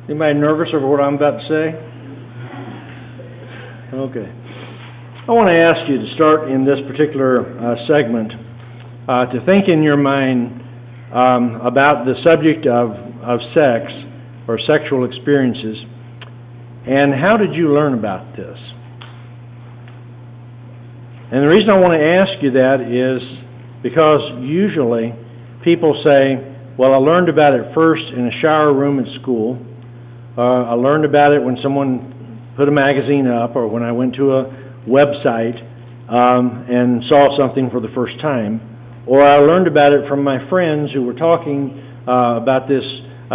Anybody nervous over what I'm about to say? Okay. I want to ask you to start in this particular segment to think in your mind about the subject of sex or sexual experiences, and how did you learn about this? And the reason I want to ask you that is because usually people say, well, I learned about it first in a shower room at school. I learned about it when someone put a magazine up, or when I went to a website and saw something for the first time, or I learned about it from my friends who were talking about this.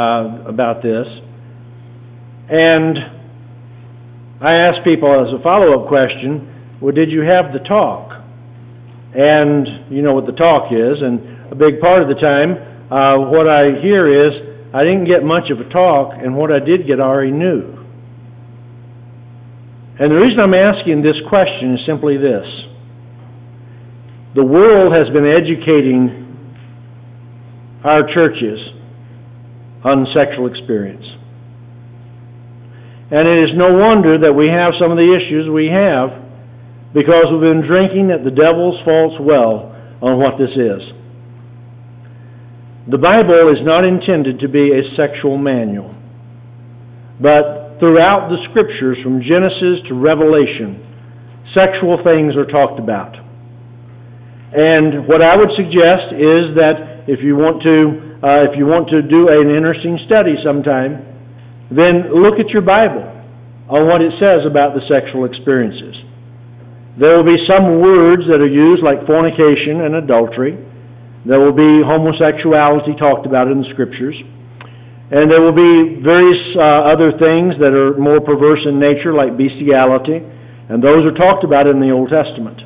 And I asked people as a follow-up question, well, did you have the talk? And you know what the talk is, and a big part of the time, what I hear is, I didn't get much of a talk, and what I did get I already knew. And the reason I'm asking this question is simply this. The world has been educating our churches on sexual experience. And it is no wonder that we have some of the issues we have, because we've been drinking at the devil's false well on what this is. The Bible is not intended to be a sexual manual, but throughout the Scriptures, from Genesis to Revelation, sexual things are talked about. And what I would suggest is that if you want to do an interesting study sometime, then look at your Bible on what it says about the sexual experiences. There will be some words that are used, like fornication and adultery. There will be homosexuality talked about in the Scriptures. And there will be various other things that are more perverse in nature, like bestiality. And those are talked about in the Old Testament.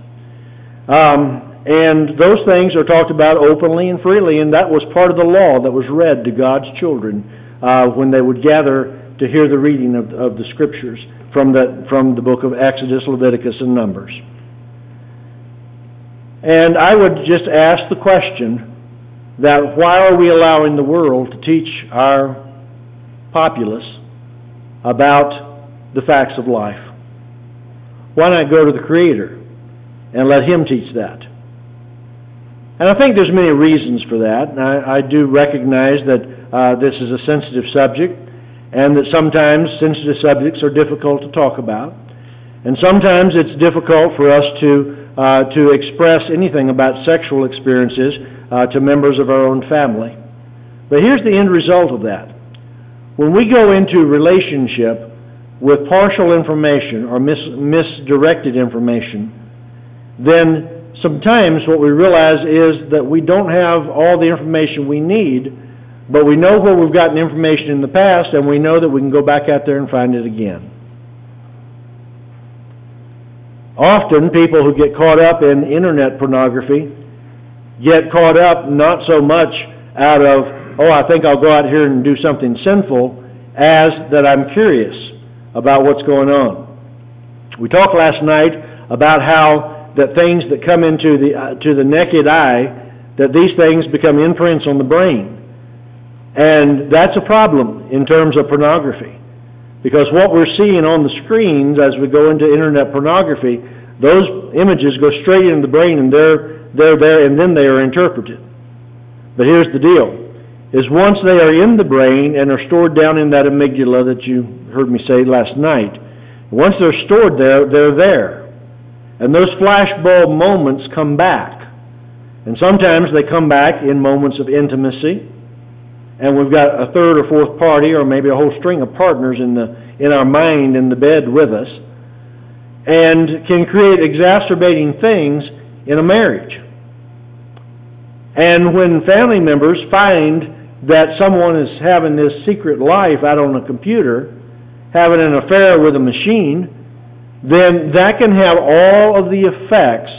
And those things are talked about openly and freely, and that was part of the law that was read to God's children when they would gather to hear the reading of the Scriptures from the book of Exodus, Leviticus, and Numbers. And I would just ask the question that why are we allowing the world to teach our populace about the facts of life? Why not go to the Creator and let Him teach that? And I think there's many reasons for that. And I do recognize that this is a sensitive subject, and that sometimes sensitive subjects are difficult to talk about. And sometimes it's difficult for us to express anything about sexual experiences to members of our own family. But here's the end result of that. When we go into relationship with partial information or misdirected information, then sometimes what we realize is that we don't have all the information we need, but we know where we've gotten information in the past, and we know that we can go back out there and find it again. Often, people who get caught up in internet pornography get caught up not so much out of, I think I'll go out here and do something sinful, as that I'm curious about what's going on. We talked last night about how that things that come into to the naked eye, that these things become imprints on the brain. And that's a problem in terms of pornography. Because what we're seeing on the screens as we go into internet pornography, those images go straight into the brain, and they're there, and then they are interpreted. But here's the deal, is once they are in the brain and are stored down in that amygdala that you heard me say last night, once they're stored there, they're there. And those flashbulb moments come back. And sometimes they come back in moments of intimacy, and we've got a third or fourth party, or maybe a whole string of partners in our mind in the bed with us, and can create exacerbating things in a marriage. And when family members find that someone is having this secret life out on a computer, having an affair with a machine, then that can have all of the effects,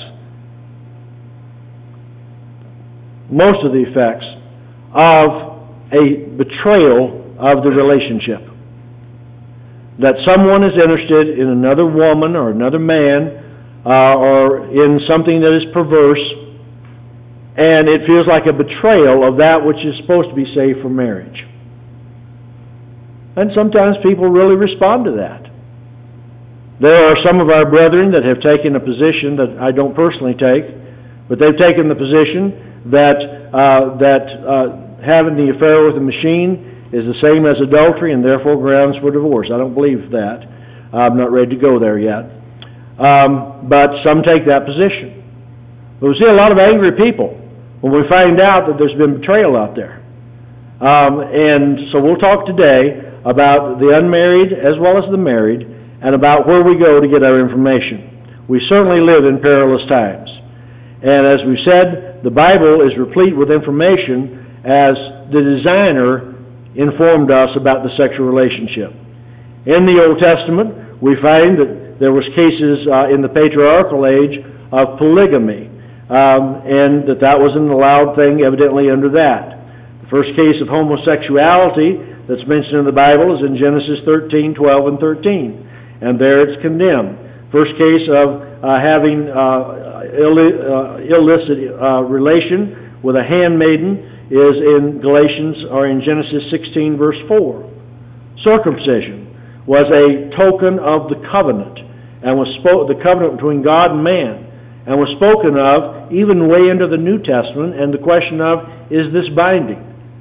most of the effects, of a betrayal of the relationship. That someone is interested in another woman or another man or in something that is perverse, and it feels like a betrayal of that which is supposed to be saved for marriage. And sometimes people really respond to that. There are some of our brethren that have taken a position that I don't personally take, but they've taken the position that having the affair with a machine is the same as adultery and therefore grounds for divorce. I don't believe that. I'm not ready to go there yet. But some take that position. But we see a lot of angry people when we find out that there's been betrayal out there. And so we'll talk today about the unmarried as well as the married, and about where we go to get our information. We certainly live in perilous times. And as we said, the Bible is replete with information as the designer informed us about the sexual relationship. In the Old Testament, we find that there was cases in the patriarchal age of polygamy, and that was an allowed thing evidently under that. The first case of homosexuality that's mentioned in the Bible is in Genesis 13, 12, and 13. And there it's condemned. First case of having illicit relation with a handmaiden is in Galatians, or in Genesis 16, verse 4. Circumcision was a token of the covenant, and was the covenant between God and man, and was spoken of even way into the New Testament, and the question of, is this binding?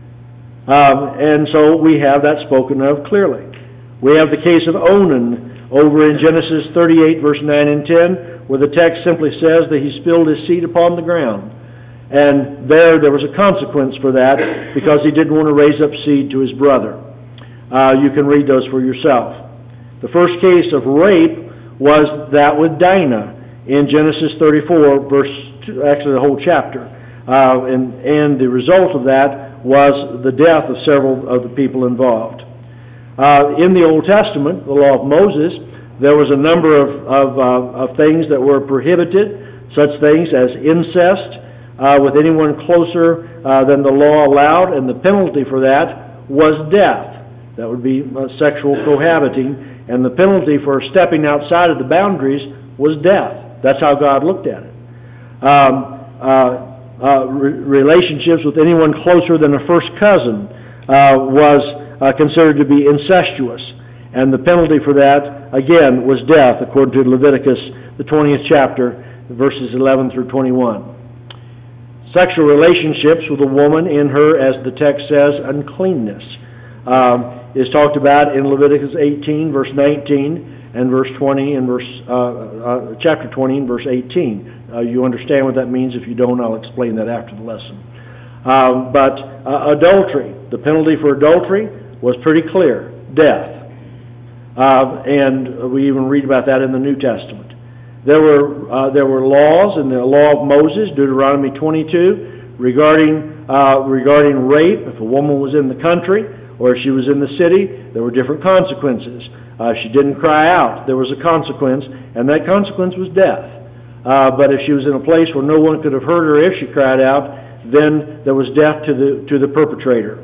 And so we have that spoken of clearly. We have the case of Onan over in Genesis 38, verse 9 and 10, where the text simply says that he spilled his seed upon the ground. And there was a consequence for that, because he didn't want to raise up seed to his brother. You can read those for yourself. The first case of rape was that with Dinah in Genesis 34, actually the whole chapter. And the result of that was the death of several of the people involved. In the Old Testament, the law of Moses, there was a number of things that were prohibited, such things as incest with anyone closer than the law allowed, and the penalty for that was death. That would be sexual cohabiting, and the penalty for stepping outside of the boundaries was death. That's how God looked at it. Relationships with anyone closer than a first cousin was considered to be incestuous, and the penalty for that, again, was death, according to Leviticus, the 20th chapter, verses 11 through 21. Sexual relationships with a woman in her, as the text says, uncleanness, is talked about in Leviticus 18, verse 19, and verse 20, and chapter 20, and verse 18. You understand what that means. If you don't, I'll explain that after the lesson. But adultery, the penalty for adultery was pretty clear, death. And we even read about that in the New Testament. There were laws in the law of Moses, Deuteronomy 22, regarding rape. If a woman was in the country or if she was in the city, there were different consequences. If she didn't cry out, there was a consequence, and that consequence was death. But if she was in a place where no one could have heard her if she cried out, then there was death to the perpetrator.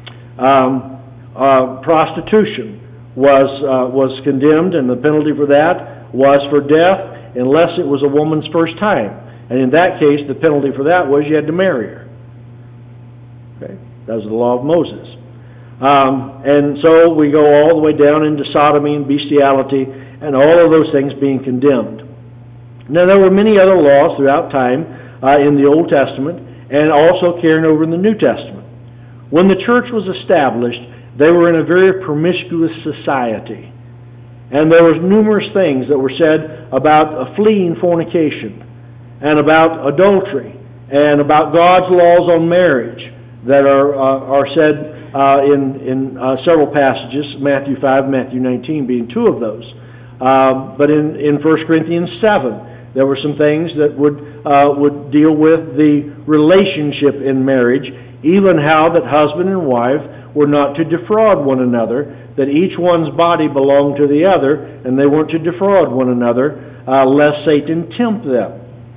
Prostitution was condemned, and the penalty for that was for death, unless it was a woman's first time. And in that case, the penalty for that was you had to marry her. Okay? That was the law of Moses. And so we go all the way down into sodomy and bestiality, and all of those things being condemned. Now, there were many other laws throughout time in the Old Testament, and also carrying over in the New Testament. When the church was established, they were in a very promiscuous society. And there were numerous things that were said about fleeing fornication, and about adultery, and about God's laws on marriage that are said in several passages, Matthew 5, Matthew 19 being two of those. But in 1 Corinthians 7, there were some things that would deal with the relationship in marriage, even how that husband and wife were not to defraud one another, that each one's body belonged to the other, and they weren't to defraud one another, lest Satan tempt them.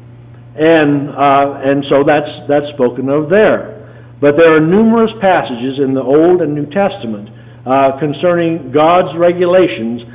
And so that's spoken of there. But there are numerous passages in the Old and New Testament concerning God's regulations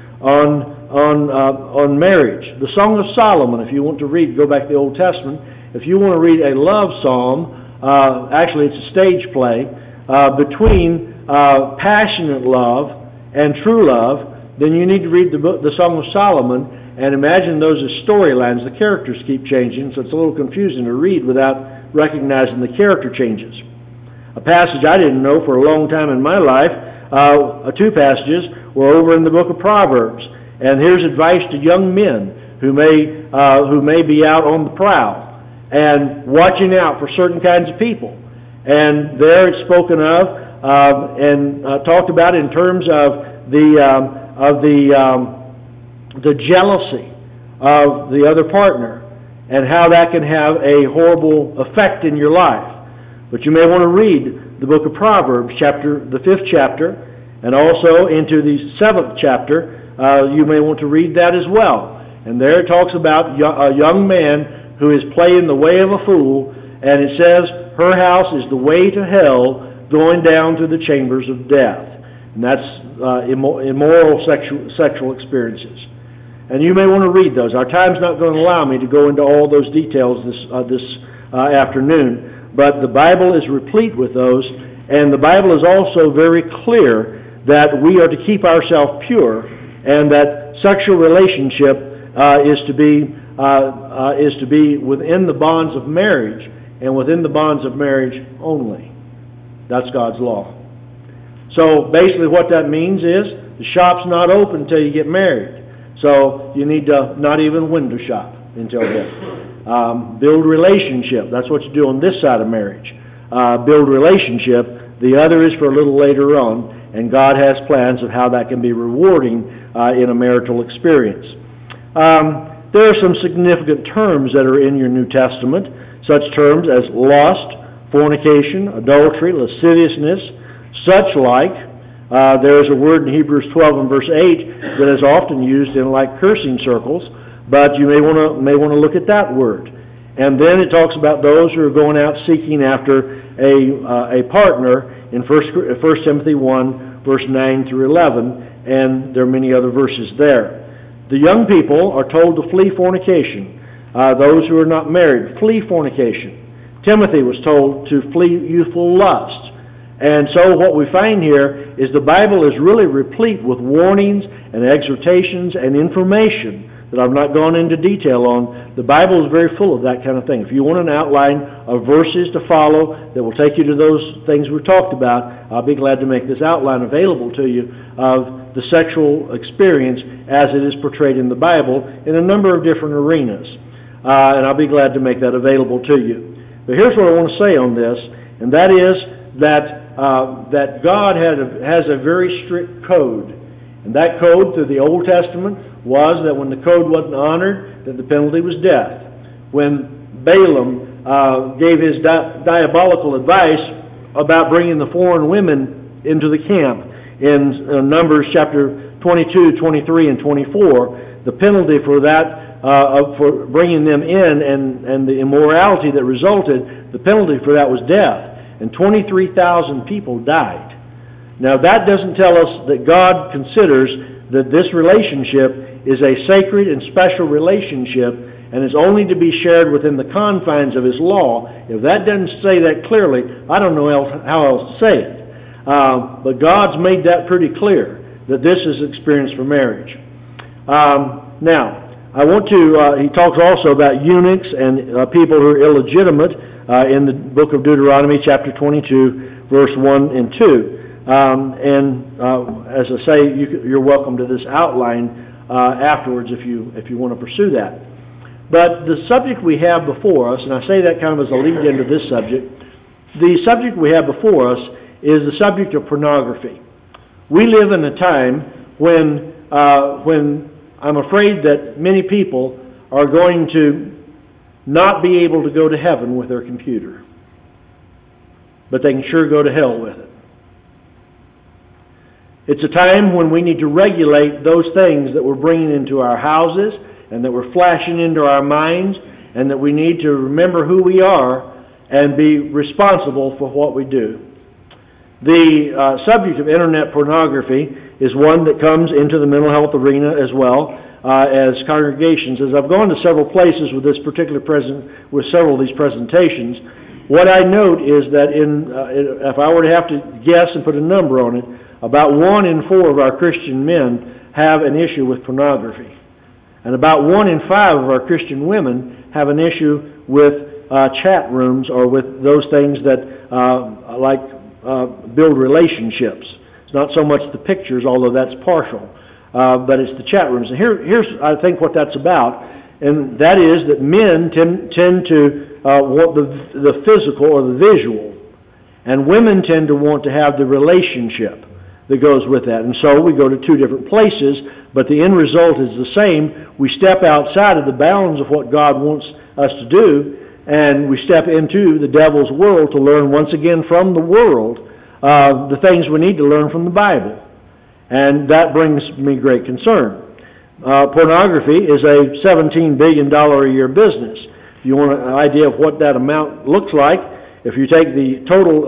on marriage. The Song of Solomon, if you want to read, go back to the Old Testament. If you want to read a love psalm, actually it's a stage play between passionate love and true love, then you need to read the Song of Solomon and imagine those as storylines. The characters keep changing, so it's a little confusing to read without recognizing the character changes. A passage I didn't know for a long time in my life, two passages, were over in the book of Proverbs. And here's advice to young men who may be out on the prowl and watching out for certain kinds of people. And there it's spoken of and talked about in terms of the jealousy of the other partner and how that can have a horrible effect in your life. But you may want to read the book of Proverbs, the 5th chapter, and also into the 7th chapter. You may want to read that as well. And there it talks about a young man who is playing the way of a fool, and it says, her house is the way to hell, going down through the chambers of death. And that's immoral sexual experiences. And you may want to read those. Our time's not going to allow me to go into all those details this afternoon, but the Bible is replete with those, and the Bible is also very clear that we are to keep ourselves pure, and that sexual relationship is to be within the bonds of marriage, and within the bonds of marriage only. That's God's law. So basically what that means is the shop's not open until you get married. So you need to not even window shop until then. Build relationship. That's what you do on this side of marriage. Build relationship. The other is for a little later on, and God has plans of how that can be rewarding in a marital experience. There are some significant terms that are in your New Testament, such terms as lust, fornication, adultery, lasciviousness, such like. There is a word in Hebrews 12 and verse 8 that is often used in like cursing circles, but you may want to look at that word. And then it talks about those who are going out seeking after a partner in 1 Timothy 1, verse 9 through 11, and there are many other verses there. The young people are told to flee fornication. Those who are not married, flee fornication. Timothy was told to flee youthful lust. And so what we find here is the Bible is really replete with warnings and exhortations and information that I've not gone into detail on. The Bible is very full of that kind of thing. If you want an outline of verses to follow that will take you to those things we talked about, I'll be glad to make this outline available to you of the sexual experience as it is portrayed in the Bible in a number of different arenas. And I'll be glad to make that available to you. But here's what I want to say on this, and that is that God has a very strict code. And that code through the Old Testament was that when the code wasn't honored, that the penalty was death. When Balaam gave his diabolical advice about bringing the foreign women into the camp in Numbers chapter 22, 23, and 24, the penalty for that, for bringing them in and the immorality that resulted, the penalty for that was death. And 23,000 people died. Now that doesn't tell us that God considers that this relationship is a sacred and special relationship and is only to be shared within the confines of His law. If that doesn't say that clearly, I don't know how else to say it. But God's made that pretty clear, that this is experience for marriage. Now, I want to, he talks also about eunuchs and people who are illegitimate in the book of Deuteronomy chapter 22, verse 1 and 2. As I say, you're welcome to this outline afterwards if you want to pursue that. But the subject we have before us, and I say that kind of as a lead into this subject, the subject we have before us is the subject of pornography. We live in a time when I'm afraid that many people are going to not be able to go to heaven with their computer, but they can sure go to hell with it. It's a time when we need to regulate those things that we're bringing into our houses and that we're flashing into our minds, and that we need to remember who we are and be responsible for what we do. The subject of internet pornography is one that comes into the mental health arena as well as congregations. As I've gone to several places with this particular with several of these presentations, what I note is that if I were to have to guess and put a number on it, about 1 in 4 of our Christian men have an issue with pornography. And about 1 in 5 of our Christian women have an issue with chat rooms or with those things that build relationships. It's not so much the pictures, although that's partial, but it's the chat rooms. And here's, I think, what that's about, and that is that men tend to want the physical or the visual, and women tend to want to have the relationship that goes with that. And so we go to two different places, but the end result is the same. We step outside of the bounds of what God wants us to do, and we step into the devil's world to learn once again from the world the things we need to learn from the Bible. And that brings me great concern. Pornography is a $17 billion a year business. If you want an idea of what that amount looks like, if you take the total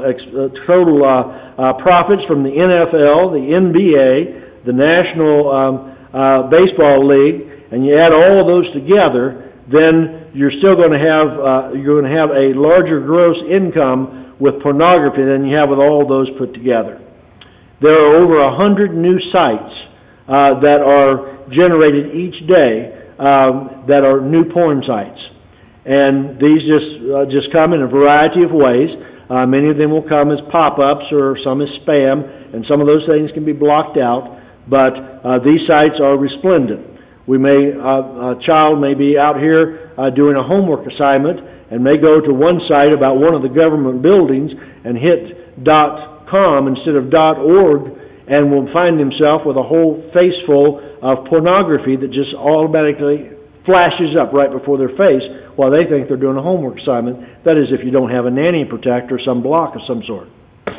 profits from the NFL, the NBA, the National Baseball League, and you add all of those together, then you're still going to have a larger gross income with pornography than you have with all those put together. There are over 100 new sites that are generated each day that are new porn sites. And these just come in a variety of ways. Many of them will come as pop-ups or some as spam, and some of those things can be blocked out. But these sites are resplendent. A child may be out here doing a homework assignment and may go to one site about one of the government buildings and hit .com instead of .org, and will find himself with a whole face full of pornography that just automatically flashes up right before their face while they think they're doing a homework assignment. That is, if you don't have a nanny protector or some block of some sort.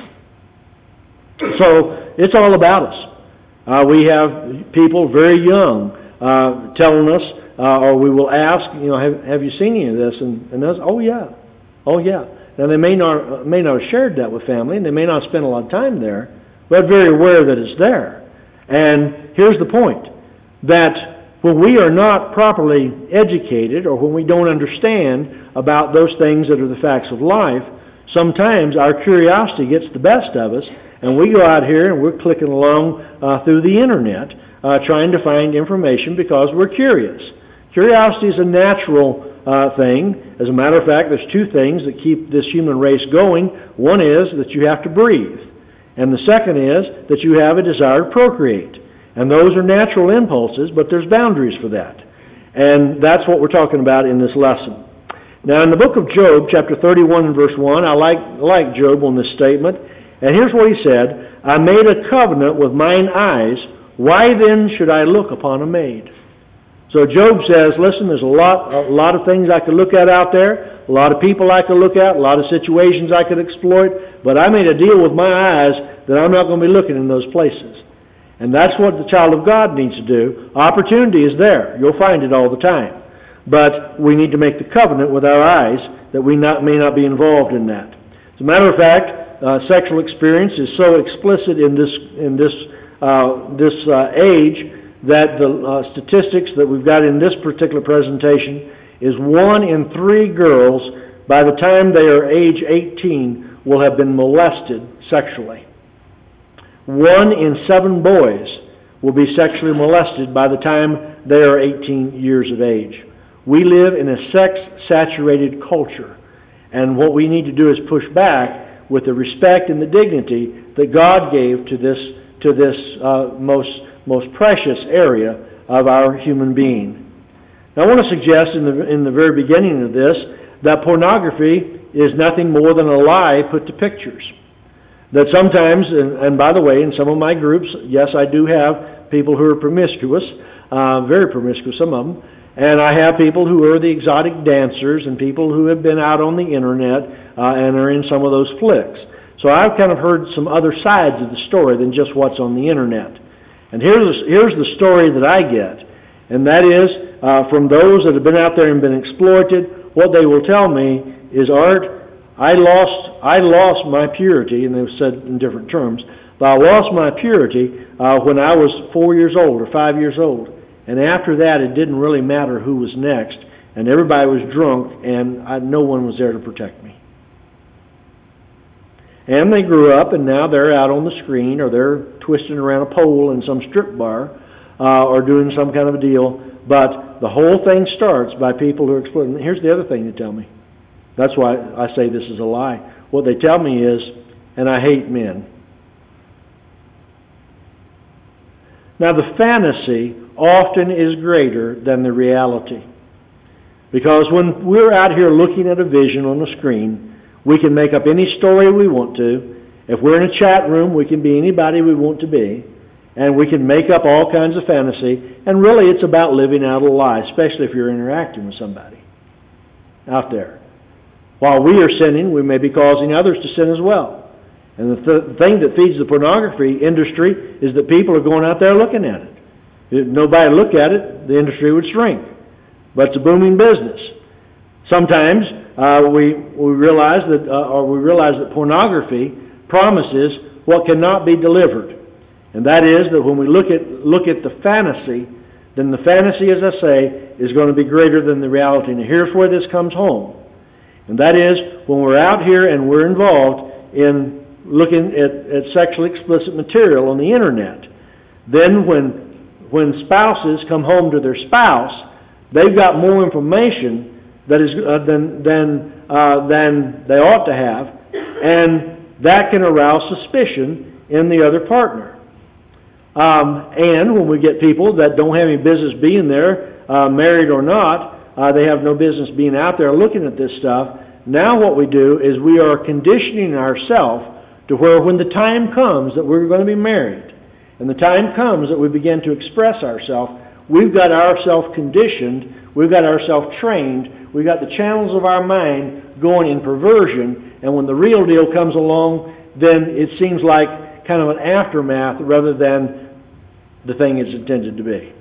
So it's all about us. We have people very young telling us, or we will ask, have you seen any of this? And those, oh yeah. Now they may not have shared that with family, and they may not spend a lot of time there, but very aware that it's there. And here's the point, that when we are not properly educated, or when we don't understand about those things that are the facts of life, sometimes our curiosity gets the best of us, and we go out here and we're clicking along through the internet trying to find information because we're curious. Curiosity is a natural thing. As a matter of fact, there's two things that keep this human race going. One is that you have to breathe, and the second is that you have a desire to procreate. And those are natural impulses, but there's boundaries for that. And that's what we're talking about in this lesson. Now, in the book of Job, chapter 31 and verse 1, I like Job on this statement. And here's what he said: I made a covenant with mine eyes. Why then should I look upon a maid? So Job says, listen, there's a lot of things I could look at out there, a lot of people I could look at, a lot of situations I could exploit, but I made a deal with my eyes that I'm not going to be looking in those places. And that's what the child of God needs to do. Opportunity is there. You'll find it all the time. But we need to make the covenant with our eyes that we may not be involved in that. As a matter of fact, sexual experience is so explicit in this age that the statistics that we've got in this particular presentation is 1 in 3 girls by the time they are age 18 will have been molested sexually. 1 in 7 boys will be sexually molested by the time they are 18 years of age. We live in a sex-saturated culture, and what we need to do is push back with the respect and the dignity that God gave to this most precious area of our human being. Now, I want to suggest in the very beginning of this that pornography is nothing more than a lie put to pictures. That sometimes, and by the way, in some of my groups, yes, I do have people who are promiscuous, very promiscuous, some of them, and I have people who are the exotic dancers and people who have been out on the internet and are in some of those flicks. So I've kind of heard some other sides of the story than just what's on the internet. And here's the story that I get, and that is from those that have been out there and been exploited. What they will tell me is, Art, I lost my purity, and they've said in different terms, but I lost my purity when I was 4 years old or 5 years old. And after that, it didn't really matter who was next, and everybody was drunk, and no one was there to protect me. And they grew up, and now they're out on the screen, or they're twisting around a pole in some strip bar, or doing some kind of a deal. But the whole thing starts by people who are exploiting. Here's the other thing they tell me. That's why I say this is a lie. What they tell me is, and I hate men. Now, the fantasy often is greater than the reality. Because when we're out here looking at a vision on the screen, we can make up any story we want to. If we're in a chat room, we can be anybody we want to be. And we can make up all kinds of fantasy. And really, it's about living out a lie, especially if you're interacting with somebody out there. While we are sinning, we may be causing others to sin as well. And the thing that feeds the pornography industry is that people are going out there looking at it. If nobody looked at it, the industry would shrink. But it's a booming business. Sometimes we realize that pornography promises what cannot be delivered, and that is that when we look at the fantasy, then the fantasy, as I say, is going to be greater than the reality. And here's where this comes home, and that is when we're out here and we're involved in looking at sexually explicit material on the internet. Then when spouses come home to their spouse, they've got more information that is than they ought to have, and that can arouse suspicion in the other partner. And when we get people that don't have any business being there, married or not, they have no business being out there looking at this stuff. Now what we do is we are conditioning ourselves to where when the time comes that we're going to be married, and the time comes that we begin to express ourselves, we've got ourselves conditioned, we've got ourselves trained, we've got the channels of our mind going in perversion, and when the real deal comes along, then it seems like kind of an aftermath rather than the thing it's intended to be.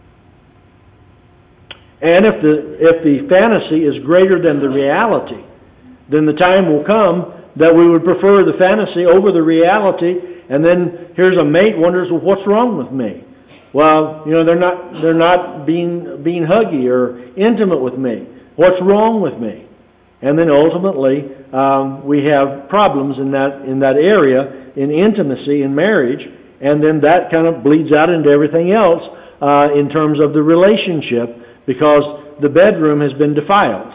And if the fantasy is greater than the reality, then the time will come that we would prefer the fantasy over the reality, and then here's a mate wonders, well, what's wrong with me? Well, they're not being huggy or intimate with me. What's wrong with me? And then ultimately, we have problems in that area, in intimacy, in marriage, and then that kind of bleeds out into everything else in terms of the relationship, because the bedroom has been defiled.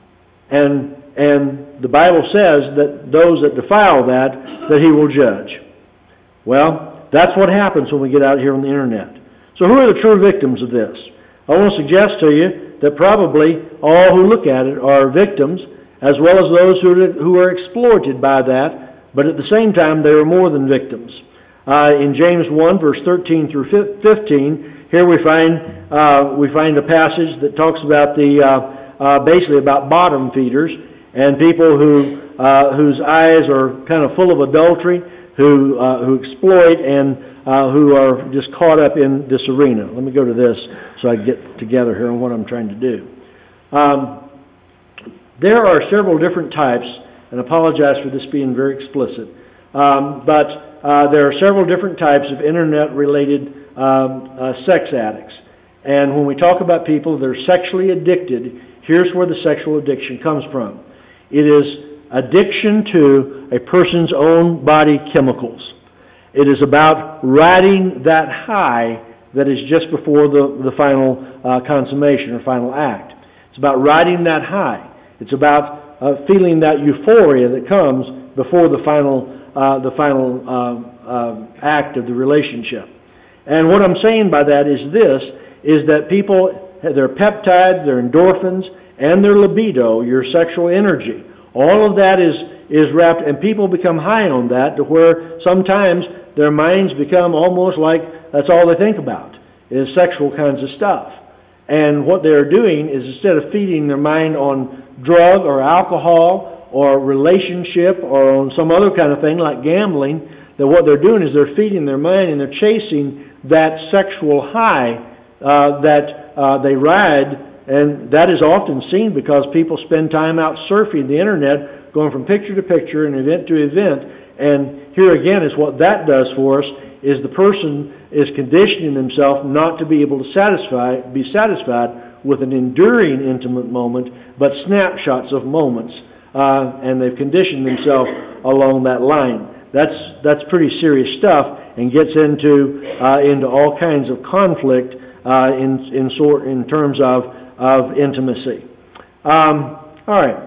And the Bible says that those that defile that he will judge. Well, that's what happens when we get out here on the internet. So who are the true victims of this? I want to suggest to you that probably all who look at it are victims, as well as those who are exploited by that, but at the same time they are more than victims. In James 1, verse 13 through 15, here we find a passage that talks about basically about bottom feeders and people whose eyes are kind of full of adultery, who exploit and who are just caught up in this arena. Let me go to this so I can get together here on what I'm trying to do. There are several different types, and I apologize for this being very explicit, but there are several different types of internet-related sex addicts. And when we talk about people that are sexually addicted, here's where the sexual addiction comes from. It is addiction to a person's own body chemicals. It is about riding that high that is just before the final consummation or final act. It's about riding that high. It's about feeling that euphoria that comes before the final act of the relationship. And what I'm saying by that is this, is that people, their peptides, their endorphins, and their libido, your sexual energy, all of that is wrapped, and people become high on that to where sometimes their minds become almost like that's all they think about, is sexual kinds of stuff. And what they're doing is instead of feeding their mind on drug or alcohol or relationship or on some other kind of thing like gambling, that what they're doing is they're feeding their mind and they're chasing that sexual high that they ride, and that is often seen because people spend time out surfing the internet, going from picture to picture and event to event, and here again is what that does for us, is the person is conditioning himself not to be able to be satisfied with an enduring intimate moment, but snapshots of moments and they've conditioned themselves along that line. That's pretty serious stuff, and gets into all kinds of conflict in terms of intimacy. All right.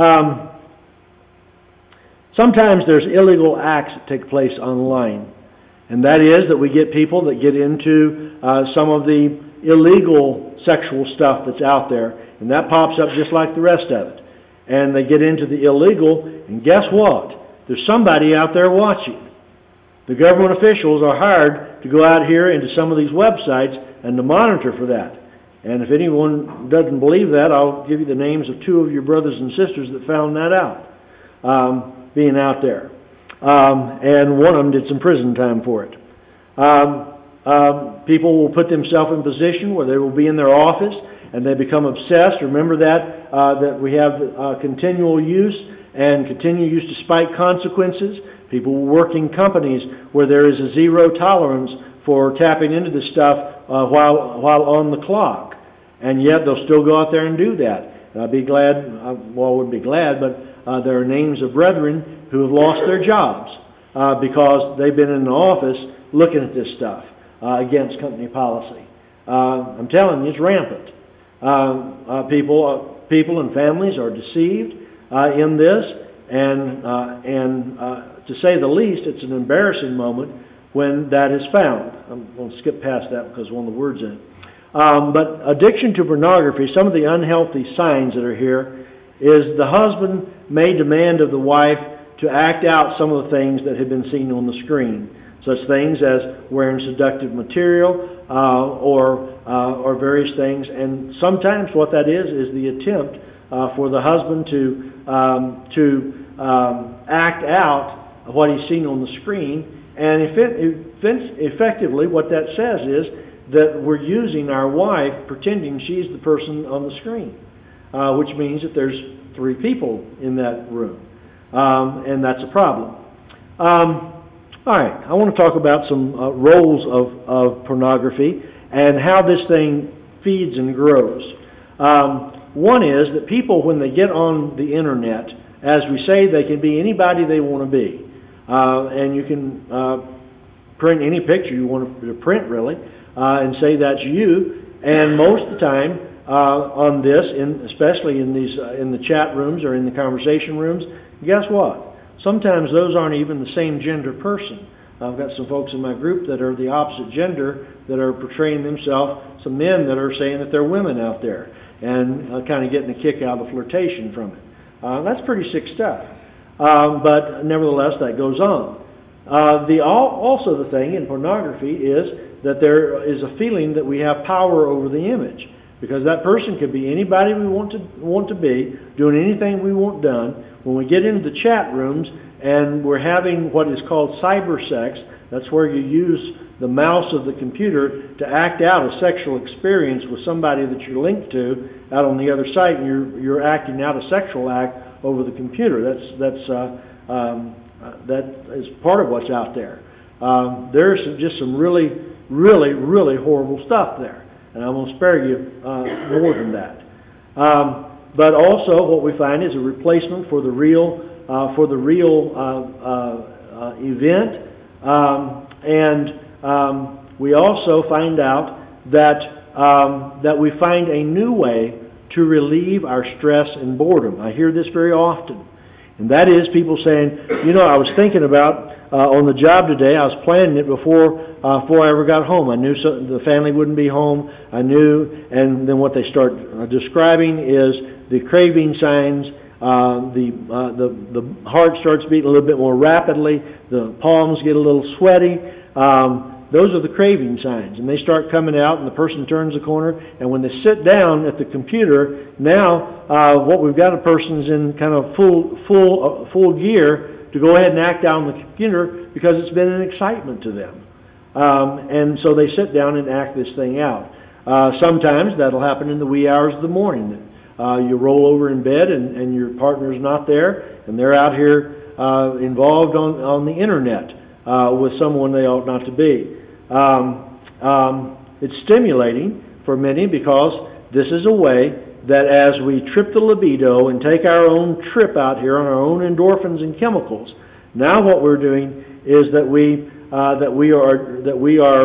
Sometimes there's illegal acts that take place online, and that is that we get people that get into some of the illegal sexual stuff that's out there, and that pops up just like the rest of it. And they get into the illegal, and guess what? There's somebody out there watching. The government officials are hired to go out here into some of these websites and to monitor for that. And if anyone doesn't believe that, I'll give you the names of two of your brothers and sisters that found that out, being out there. And one of them did some prison time for it. People will put themselves in a position where they will be in their office and they become obsessed. Remember that we have continual use and continual use despite consequences. People will work in companies where there is a zero tolerance for tapping into this stuff while on the clock. And yet they'll still go out there and do that. And I'd be glad, I wouldn't be glad, but there are names of brethren who have lost their jobs because they've been in the office looking at this stuff against company policy. I'm telling you, it's rampant. People and families are deceived in this, and to say the least, it's an embarrassing moment when that is found. I'm going to skip past that because one of the words in it. But addiction to pornography, some of the unhealthy signs that are here is the husband may demand of the wife to act out some of the things that have been seen on the screen, such things as wearing seductive material or various things. And sometimes what that is the attempt for the husband to act out what he's seen on the screen. And effectively what that says is that we're using our wife pretending she's the person on the screen, which means that there's three people in that room, and that's a problem. All right, I want to talk about some roles of pornography and how this thing feeds and grows. One is that people, when they get on the internet, as we say, they can be anybody they want to be. And you can print any picture you want to print, really, and say that's you. And most of the time on this, especially in the chat rooms or in the conversation rooms, guess what? Sometimes those aren't even the same gender person. I've got some folks in my group that are the opposite gender that are portraying themselves, some men that are saying that they're women out there and kind of getting a kick out of the flirtation from it. That's pretty sick stuff. But nevertheless, that goes on. Also the thing in pornography is that there is a feeling that we have power over the image, because that person could be anybody we want to be, doing anything we want done. When we get into the chat rooms and we're having what is called cyber sex, that's where you use the mouse of the computer to act out a sexual experience with somebody that you're linked to out on the other side, and you're acting out a sexual act over the computer. That is part of what's out there. There's just some really, really, really horrible stuff there, and I'm going to spare you more than that. But also, what we find is a replacement for the real event, and we also find out that we find a new way to relieve our stress and boredom. I hear this very often, and that is people saying, I was thinking about on the job today, I was planning it before I ever got home. I knew the family wouldn't be home. I knew, and then what they start describing is the craving signs. The heart starts beating a little bit more rapidly. The palms get a little sweaty. Those are the craving signs, and they start coming out, and the person turns the corner, and when they sit down at the computer, now what we've got, a person's in kind of full gear to go ahead and act out on the computer because it's been an excitement to them. And so they sit down and act this thing out. Sometimes that'll happen in the wee hours of the morning. You roll over in bed and your partner's not there, and they're out here involved on the internet with someone they ought not to be. It's stimulating for many because this is a way that as we trip the libido and take our own trip out here on our own endorphins and chemicals, now what we're doing is that we are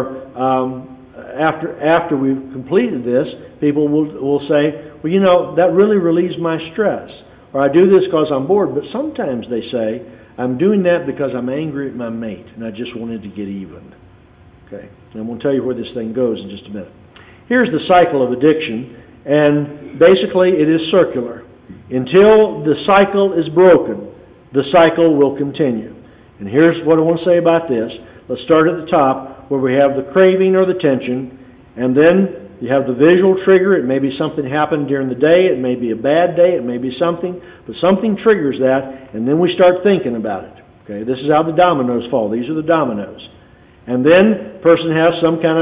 after we've completed this, people will say, well, you know, that really relieves my stress, or I do this because I'm bored. But sometimes they say, I'm doing that because I'm angry at my mate and I just wanted to get even. Okay, and I'm going to tell you where this thing goes in just a minute. Here's the cycle of addiction, and basically it is circular. Until the cycle is broken, the cycle will continue. And here's what I want to say about this. Let's start at the top, where we have the craving or the tension, and then you have the visual trigger. It may be something happened during the day, it may be a bad day, it may be something, but something triggers that, and then we start thinking about it. Okay, this is how the dominoes fall. These are the dominoes. And then a person has some kind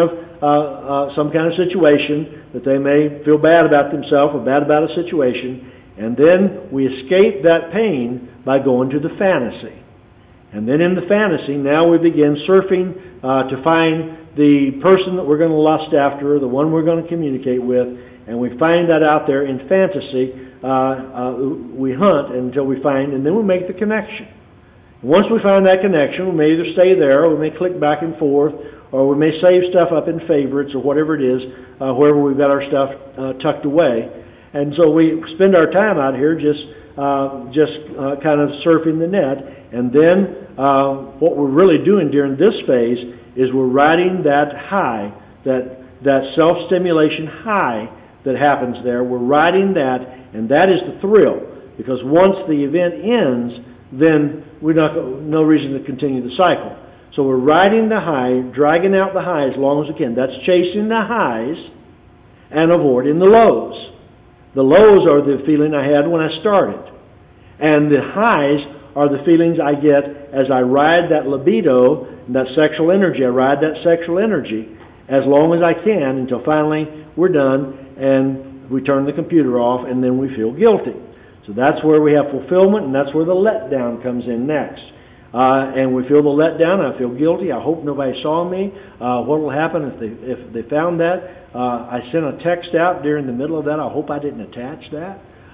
of situation that they may feel bad about themselves or bad about a situation, and then we escape that pain by going to the fantasy. And then in the fantasy, now we begin surfing to find the person that we're going to lust after, the one we're going to communicate with, and we find that out there in fantasy. We hunt until we find, and then we make the connection. Once we find that connection, we may either stay there, or we may click back and forth, or we may save stuff up in favorites, or whatever it is, wherever we've got our stuff tucked away. And so we spend our time out here just kind of surfing the net. And then what we're really doing during this phase is we're riding that high, that self-stimulation high that happens there. We're riding that, and that is the thrill. Because once the event ends, then we're not no reason to continue the cycle. So we're riding the high, dragging out the high as long as we can. That's chasing the highs and avoiding the lows. The lows are the feeling I had when I started. And the highs are the feelings I get as I ride that libido, that sexual energy. I ride that sexual energy as long as I can until finally we're done and we turn the computer off, and then we feel guilty. So that's where we have fulfillment, and that's where the letdown comes in next. And we feel the letdown. I feel guilty. I hope nobody saw me. What will happen if they found that? I sent a text out during the middle of that. I hope I didn't attach that.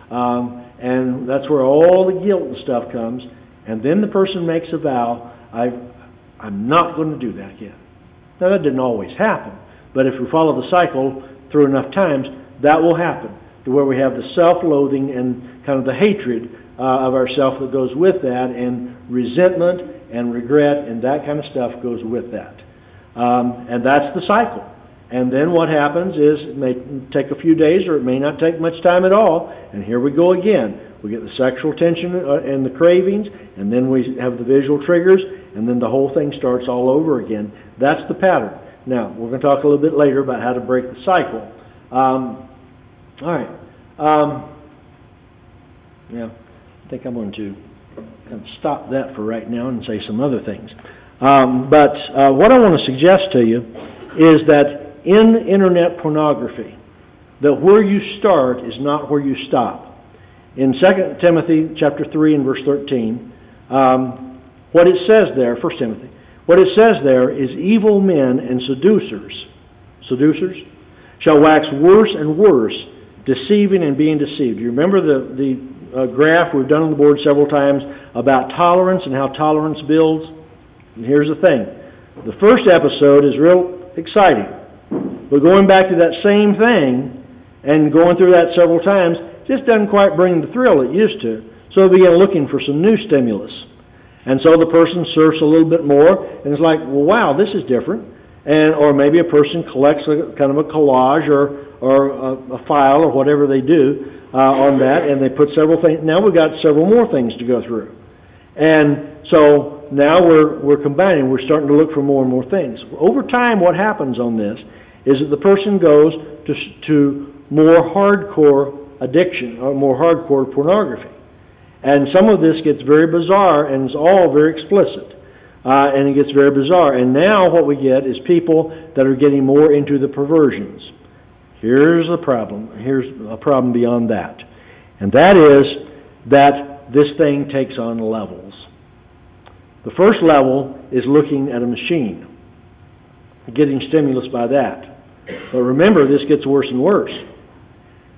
And that's where all the guilt and stuff comes. And then the person makes a vow, I'm not going to do that again. Now, that didn't always happen. But if we follow the cycle through enough times, that will happen, to where we have the self-loathing and kind of the hatred of ourself that goes with that, and resentment and regret and that kind of stuff goes with that. And that's the cycle. And then what happens is it may take a few days, or it may not take much time at all, and here we go again. We get the sexual tension and the cravings, and then we have the visual triggers, and then the whole thing starts all over again. That's the pattern. Now, we're going to talk a little bit later about how to break the cycle. All right. I think I'm going to kind of stop that for right now and say some other things. But what I want to suggest to you is that in internet pornography, that where you start is not where you stop. In 2 Timothy chapter 3 and verse 13, what it says there, 1 Timothy, what it says there is evil men and seducers shall wax worse and worse, deceiving and being deceived. You remember the graph we've done on the board several times about tolerance and how tolerance builds? And here's the thing. The first episode is real exciting. But going back to that same thing and going through that several times just doesn't quite bring the thrill it used to. So they begin looking for some new stimulus. And so the person surfs a little bit more and is like, well, wow, this is different. Or maybe a person collects kind of a collage or a file or whatever they do on that, and they put several things. Now we've got several more things to go through. And so now we're combining. We're starting to look for more and more things. Over time, what happens on this is that the person goes to more hardcore addiction or more hardcore pornography. And some of this gets very bizarre and is all very explicit. And it gets very bizarre. And now what we get is people that are getting more into the perversions. Here's the problem. Here's a problem beyond that. And that is that this thing takes on levels. The first level is looking at a machine, getting stimulus by that. But remember, this gets worse and worse.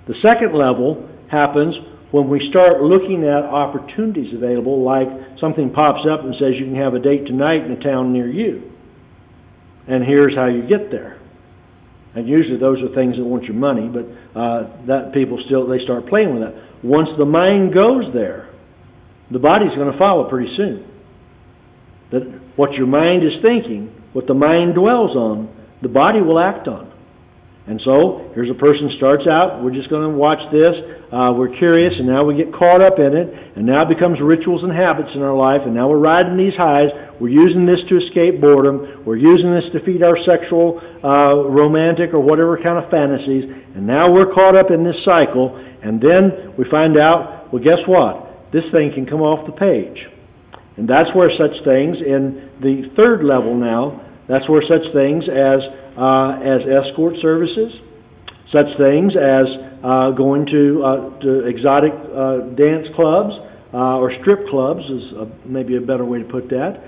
The second level happens when we start looking at opportunities available, like something pops up and says you can have a date tonight in a town near you. And here's how you get there. And usually those are things that want your money, but that people still, they start playing with that. Once the mind goes there, the body's going to follow pretty soon. That what your mind is thinking, what the mind dwells on, the body will act on. And so, here's a person starts out, we're just going to watch this, we're curious, and now we get caught up in it, and now it becomes rituals and habits in our life, and now we're riding these highs, we're using this to escape boredom, we're using this to feed our sexual, romantic, or whatever kind of fantasies, and now we're caught up in this cycle, and then we find out, well, guess what? This thing can come off the page. And that's where such things, in the third level now, that's where such things as escort services, such things as going to exotic dance clubs or strip clubs is maybe a better way to put that,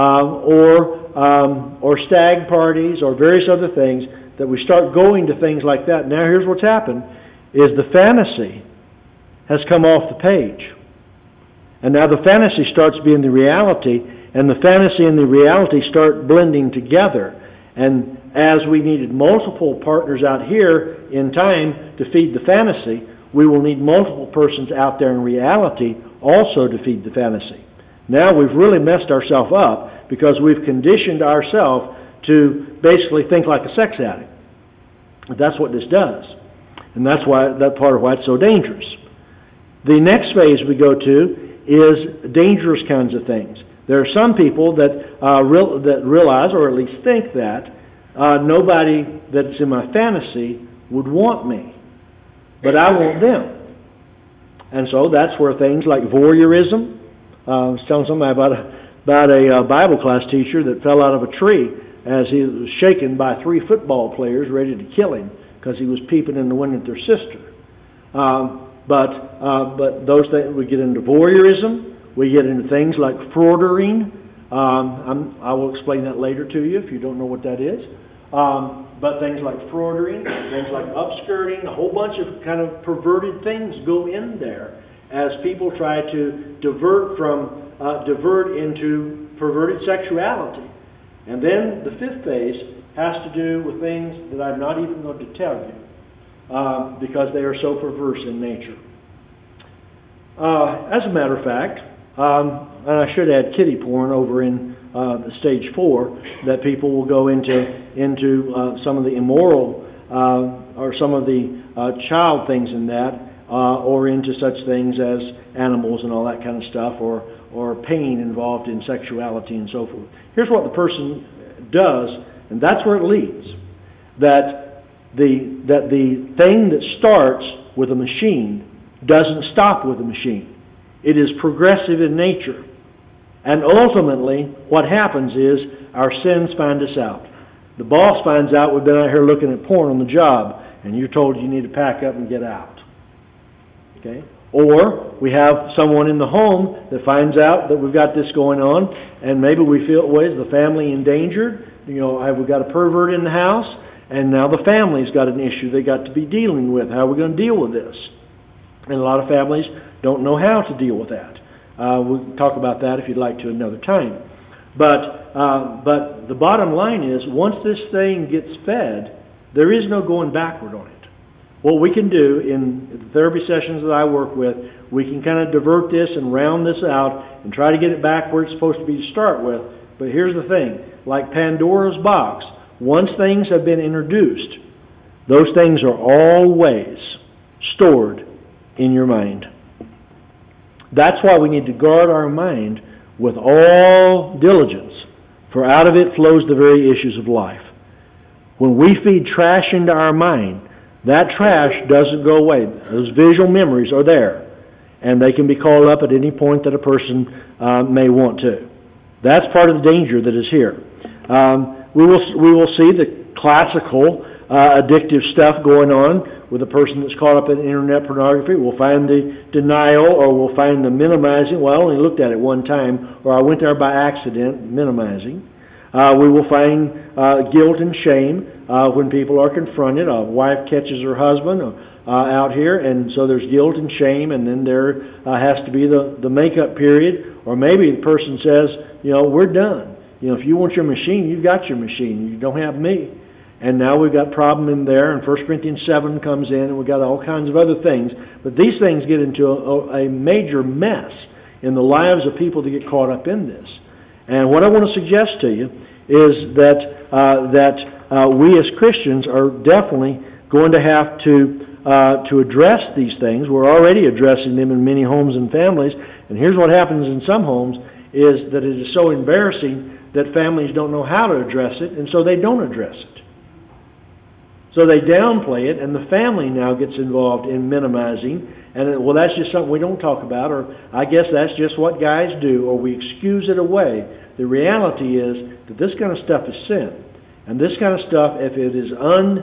or stag parties or various other things that we start going to things like that. Now here's what's happened, is the fantasy has come off the page. And now the fantasy starts being the reality, and the fantasy and the reality start blending together. And as we needed multiple partners out here in time to feed the fantasy, we will need multiple persons out there in reality also to feed the fantasy. Now we've really messed ourselves up because we've conditioned ourselves to basically think like a sex addict. That's what this does. And that's why, that part of why it's so dangerous. The next phase we go to is dangerous kinds of things. There are some people that realize, or at least think that, nobody that's in my fantasy would want me, but I want them. And so that's where things like voyeurism. I was telling somebody about a Bible class teacher that fell out of a tree as he was shaken by 3 football players ready to kill him because he was peeping in the window at their sister. But those things, we get into voyeurism. We get into things like fraudering. I will explain that later to you if you don't know what that is. But things like fraudering, things like upskirting, a whole bunch of kind of perverted things go in there as people try to divert into perverted sexuality. And then the fifth phase has to do with things that I'm not even going to tell you because they are so perverse in nature. As a matter of fact, and I should add kiddie porn over in stage 4, that people will go into some of the immoral or some of the child things in that, or into such things as animals and all that kind of stuff, or pain involved in sexuality and so forth. Here's what the person does, and that's where it leads. That the thing that starts with a machine doesn't stop with a machine. It is progressive in nature. And ultimately, what happens is our sins find us out. The boss finds out we've been out here looking at porn on the job, and you're told you need to pack up and get out. Okay? Or we have someone in the home that finds out that we've got this going on, and maybe we feel, well, is the family endangered? You know, have we got a pervert in the house? And now the family's got an issue they got to be dealing with. How are we going to deal with this? And a lot of families don't know how to deal with that. We'll talk about that if you'd like to another time. But the bottom line is, once this thing gets fed, there is no going backward on it. What we can do in the therapy sessions that I work with, we can kind of divert this and round this out and try to get it back where it's supposed to be to start with. But here's the thing. Like Pandora's box, once things have been introduced, those things are always stored in your mind. That's why we need to guard our mind with all diligence, for out of it flows the very issues of life. When we feed trash into our mind, that trash doesn't go away. Those visual memories are there, and they can be called up at any point that a person may want to. That's part of the danger that is here. We will see the classical addictive stuff going on with a person that's caught up in internet pornography. We'll find the denial, or we'll find the minimizing. Well, I only looked at it one time, or I went there by accident, minimizing. We will find guilt and shame. when people are confronted. A wife catches her husband out here, and so there's guilt and shame, and then there has to be the makeup period. Or maybe the person says, we're done. If you want your machine, you've got your machine. You don't have me. And now we've got problem in there, and 1 Corinthians 7 comes in, and we've got all kinds of other things. But these things get into a major mess in the lives of people that get caught up in this. And what I want to suggest to you is that we as Christians are definitely going to have to address these things. We're already addressing them in many homes and families. And here's what happens in some homes is that it is so embarrassing that families don't know how to address it, and so they don't address it. So they downplay it, and the family now gets involved in minimizing. And, that's just something we don't talk about, or I guess that's just what guys do, or we excuse it away. The reality is that this kind of stuff is sin. And this kind of stuff, if it is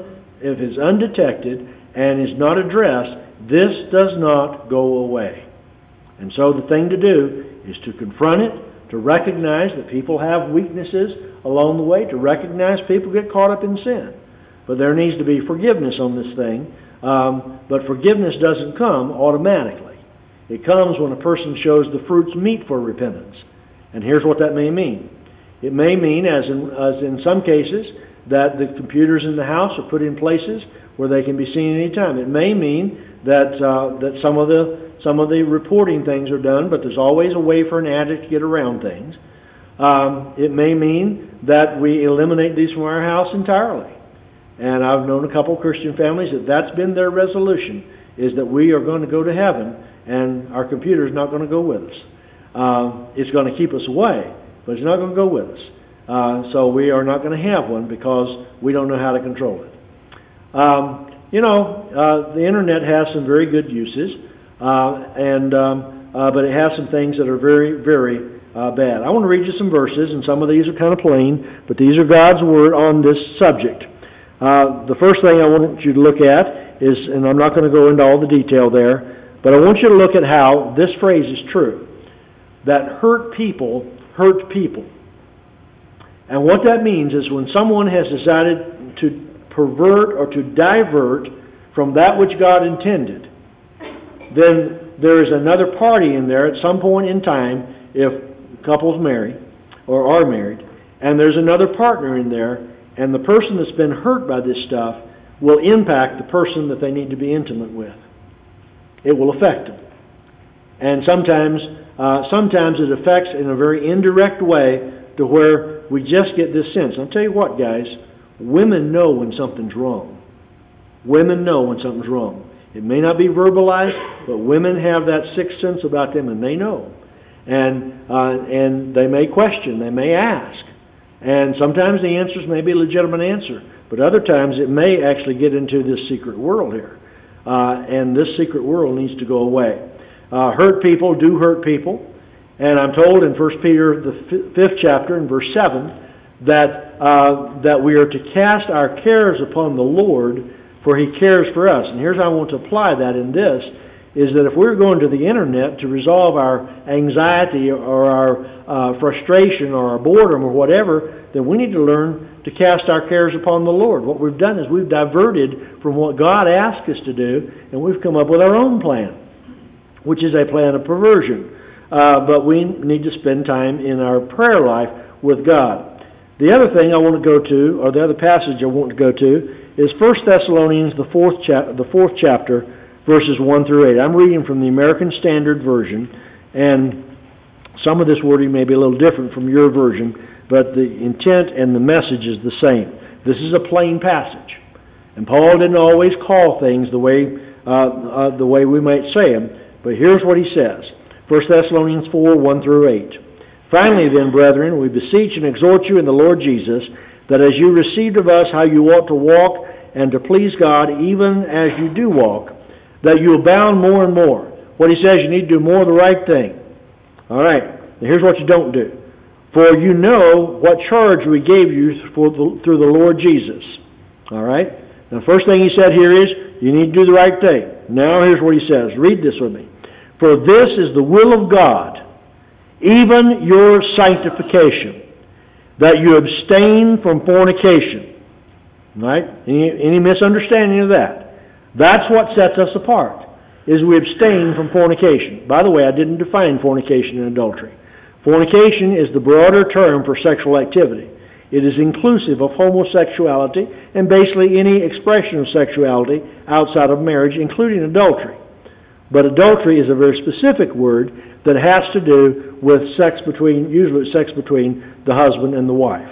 undetected and is not addressed, this does not go away. And so the thing to do is to confront it, to recognize that people have weaknesses along the way, to recognize people get caught up in sin. But there needs to be forgiveness on this thing. But forgiveness doesn't come automatically. It comes when a person shows the fruits meet for repentance. And here's what that may mean. It may mean, as in some cases, that the computers in the house are put in places where they can be seen anytime. It may mean that some of the reporting things are done, but there's always a way for an addict to get around things. It may mean that we eliminate these from our house entirely. And I've known a couple of Christian families that's been their resolution, is that we are going to go to heaven and our computer is not going to go with us. It's going to keep us away, but it's not going to go with us. So we are not going to have one because we don't know how to control it. The internet has some very good uses, but it has some things that are very, very bad. I want to read you some verses, and some of these are kind of plain, but these are God's Word on this subject. The first thing I want you to look at is, and I'm not going to go into all the detail there, but I want you to look at how this phrase is true, that hurt people hurt people. And what that means is when someone has decided to pervert or to divert from that which God intended, then there is another party in there at some point in time, if couples marry or are married, and there's another partner in there. And the person that's been hurt by this stuff will impact the person that they need to be intimate with. It will affect them. And sometimes it affects in a very indirect way to where we just get this sense. I'll tell you what, guys, women know when something's wrong. Women know when something's wrong. It may not be verbalized, but women have that sixth sense about them, and they know. And they may question, they may ask. And sometimes the answers may be a legitimate answer, but other times it may actually get into this secret world here. And this secret world needs to go away. Hurt people do hurt people. And I'm told in 1 Peter, the 5th chapter, in verse 7, that we are to cast our cares upon the Lord, for He cares for us. And here's how I want to apply that in this, is that if we're going to the internet to resolve our anxiety or our frustration or our boredom or whatever, then we need to learn to cast our cares upon the Lord. What we've done is we've diverted from what God asked us to do, and we've come up with our own plan, which is a plan of perversion. But we need to spend time in our prayer life with God. The other thing I want to go to, or the other passage I want to go to, is 1 Thessalonians, the fourth chapter, verses 1 through 8. I'm reading from the American Standard Version, and some of this wording may be a little different from your version, but the intent and the message is the same. This is a plain passage. And Paul didn't always call things the way we might say them, but here's what he says. 1 Thessalonians 4, 1 through 8. Finally then, brethren, we beseech and exhort you in the Lord Jesus, that as you received of us how you ought to walk and to please God, even as you do walk, that you abound more and more. What he says, you need to do more of the right thing. All right, now here's what you don't do. For you know what charge we gave you through the Lord Jesus. All right? Now the first thing he said here is, you need to do the right thing. Now here's what he says. Read this with me. For this is the will of God, even your sanctification, that you abstain from fornication. Right? Any misunderstanding of that? That's what sets us apart, is we abstain from fornication. By the way, I didn't define fornication and adultery. Fornication is the broader term for sexual activity. It is inclusive of homosexuality and basically any expression of sexuality outside of marriage, including adultery. But adultery is a very specific word that has to do with usually sex between the husband and the wife.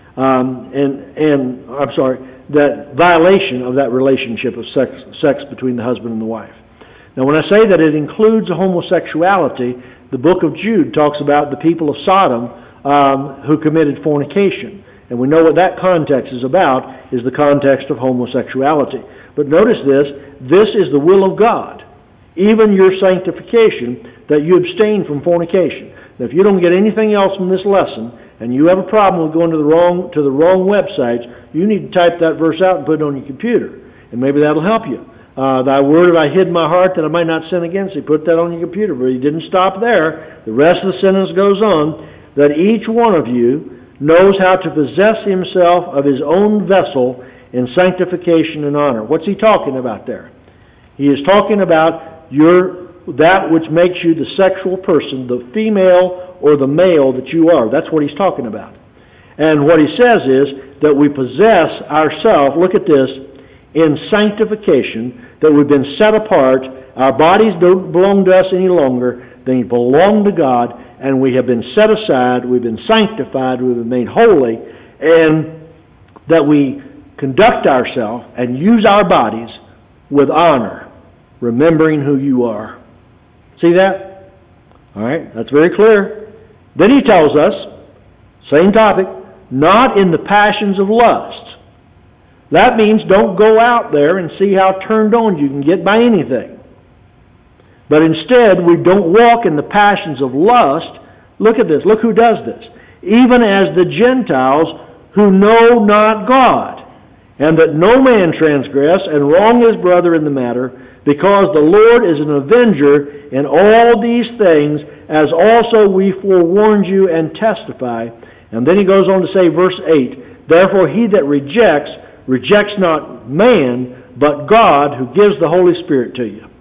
That violation of that relationship of sex between the husband and the wife. Now, when I say that it includes homosexuality, the book of Jude talks about the people of Sodom who committed fornication. And we know what that context is about, is the context of homosexuality. But notice this is the will of God, even your sanctification, that you abstain from fornication. Now, if you don't get anything else from this lesson, and you have a problem with going to the wrong websites, you need to type that verse out and put it on your computer, and maybe that'll help you. Thy word have I hid in my heart that I might not sin against thee. Put that on your computer. But he didn't stop there. The rest of the sentence goes on, that each one of you knows how to possess himself of his own vessel in sanctification and honor. What's he talking about there? He is talking about that which makes you the sexual person, the female or the male that you are. That's what he's talking about. And what he says is that we possess ourselves, look at this, in sanctification, that we've been set apart. Our bodies don't belong to us any longer. They belong to God, and we have been set aside, we've been sanctified, we've been made holy, and that we conduct ourselves and use our bodies with honor, remembering who you are. See that? All right, that's very clear. Then he tells us, same topic, not in the passions of lust. That means don't go out there and see how turned on you can get by anything. But instead, we don't walk in the passions of lust. Look at this. Look who does this. Even as the Gentiles who know not God, and that no man transgress and wrong his brother in the matter, because the Lord is an avenger in all these things, as also we forewarned you and testify. And then he goes on to say, verse 8, therefore he that rejects not man, but God, who gives the Holy Spirit to you.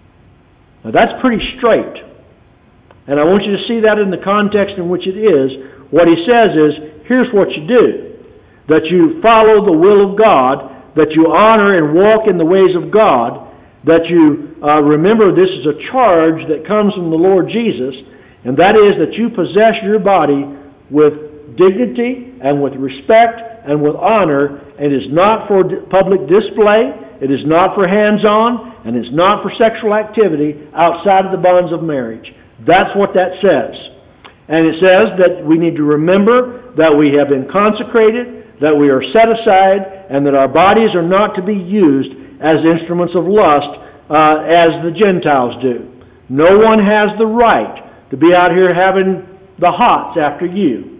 Now that's pretty straight. And I want you to see that in the context in which it is. What he says is, here's what you do. That you follow the will of God, that you honor and walk in the ways of God, that you remember this is a charge that comes from the Lord Jesus, and that is that you possess your body with dignity and with respect and with honor. It is not for public display, it is not for hands-on, and it's not for sexual activity outside of the bonds of marriage. That's what that says. And it says that we need to remember that we have been consecrated, that we are set aside, and that our bodies are not to be used as instruments of lust as the Gentiles do. No one has the right to be out here having the hots after you.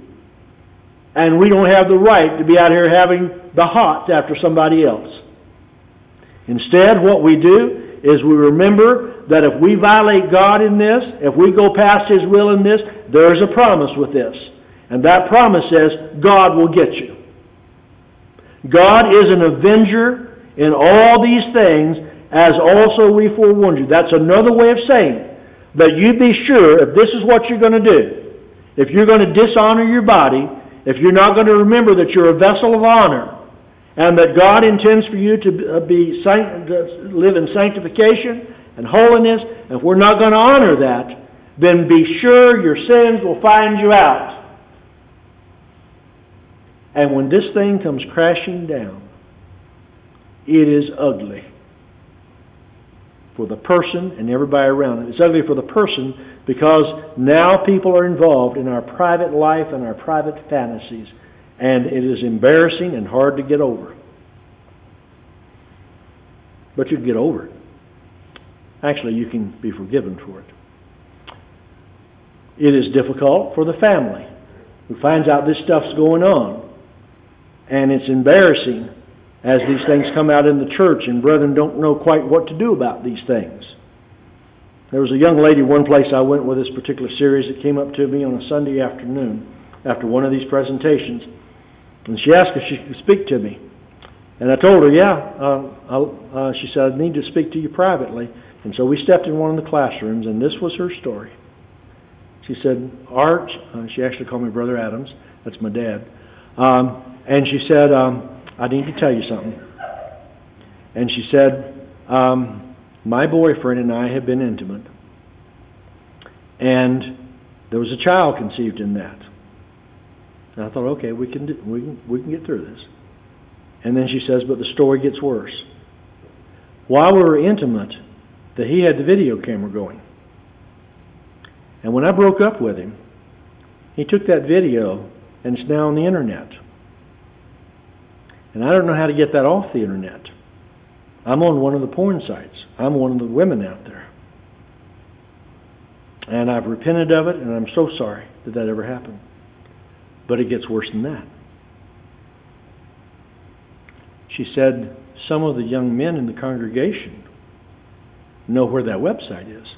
And we don't have the right to be out here having the hots after somebody else. Instead, what we do is we remember that if we violate God in this, if we go past His will in this, there is a promise with this. And that promise says, God will get you. God is an avenger in all these things, as also we forewarned you. That's another way of saying that you be sure, if this is what you're going to do, if you're going to dishonor your body, if you're not going to remember that you're a vessel of honor, and that God intends for you to live in sanctification and holiness, and if we're not going to honor that, then be sure your sins will find you out. And when this thing comes crashing down, it is ugly for the person and everybody around it. It's ugly for the person because now people are involved in our private life and our private fantasies. And it is embarrassing and hard to get over. But you can get over it. Actually, you can be forgiven for it. It is difficult for the family who finds out this stuff's going on. And it's embarrassing as these things come out in the church and brethren don't know quite what to do about these things. There was a young lady one place I went with this particular series that came up to me on a Sunday afternoon after one of these presentations. And she asked if she could speak to me. And I told her, she said, I need to speak to you privately. And so we stepped in one of the classrooms, and this was her story. She said, Art, she actually called me Brother Adams, that's my dad, and she said, I need to tell you something. And she said, my boyfriend and I have been intimate, and there was a child conceived in that. And I thought, okay, we can get through this. And then she says, but the story gets worse. While we were intimate, that he had the video camera going. And when I broke up with him, he took that video and it's now on the internet. And I don't know how to get that off the internet. I'm on one of the porn sites. I'm one of the women out there. And I've repented of it, and I'm so sorry that ever happened. But it gets worse than that. She said, some of the young men in the congregation know where that website is.